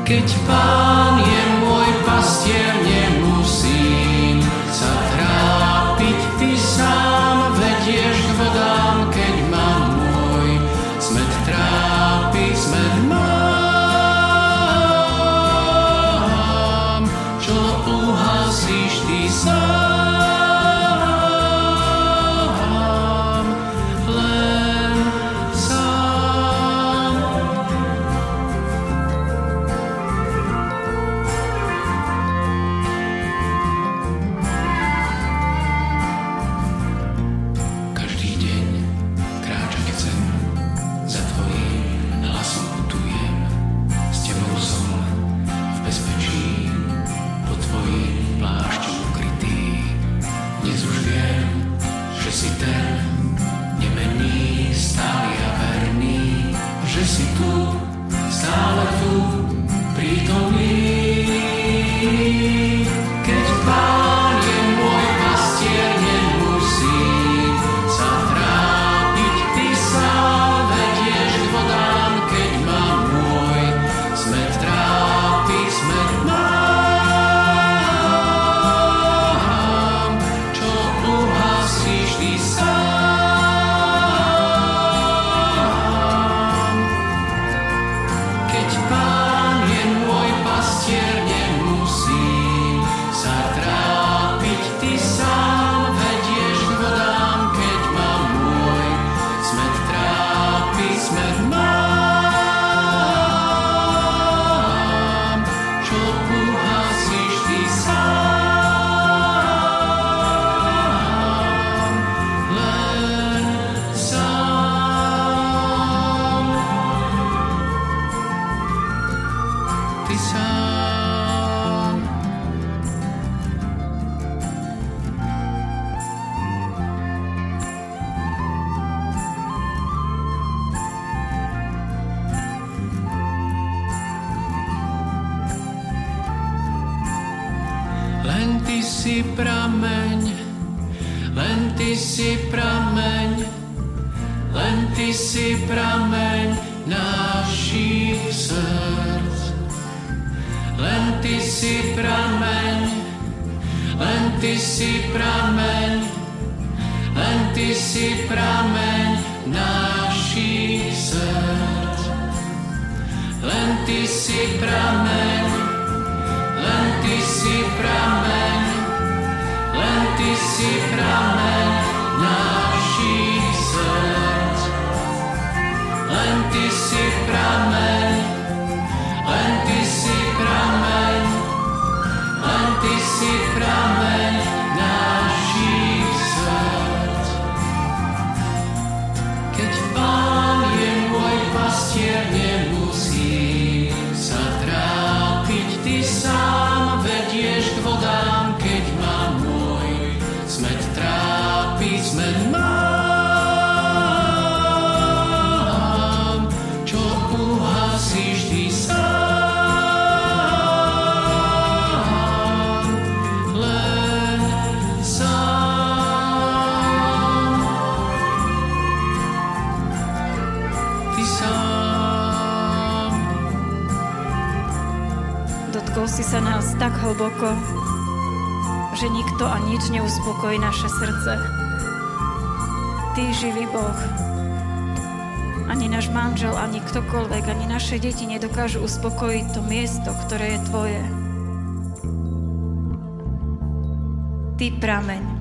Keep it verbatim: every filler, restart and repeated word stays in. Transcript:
Keď Pán je môj pastier, nemusím sa trápiť. Ty sám vedieš k vodám, keď ma môj smet trápi, smet mám, čo uhasíš ty sám, len sám. Každý deň kráčať chcem, za tvojím hlasom putujem, s tebou som v bezpečí, pod tvojím plášťom ukrytý. Dnes už viem, že si ten nemenný, stály a verný, že si tu, stále tu, prítomný. Keď Pán je môj pastier, nemusím sa trápiť. Ty sám vedieš k vodám, keď ma môj smet trápi, smet mám, čo uhasíš ty sám. Keď Pán je môj pastier, nemusím sa trápiť. Ty sám vedieš k vodám, keď ma môj smet trápi, smet mám, čo uhasíš ty sám, len sám. Ty sám. Len ty si prameň, len ty si prameň, len ty si prameň našich srdc. Len ty si prameň, len ty si prameň, len ty si prameň našich srdc. Len ty si prameň, len ty si prameň, len ty si prameň našich srdc. Len ty si prameň, len ty si prameň, len ty si prameň našich srdc. Keď Pán je môj pastier, nemusím sa trápiť. Ty sám vedieš k vodám, keď ma môj smet trápi, smet mám, čo uhasíš ty sám, len sám. Ty sám. Dotkol si sa nás tak hlboko, že nikto a nič neuspokojí naše srdce. Ty, živý Boh, ani náš manžel, ani ktokoľvek, ani naše deti nedokážu uspokojiť to miesto, ktoré je tvoje. Ty, prameň,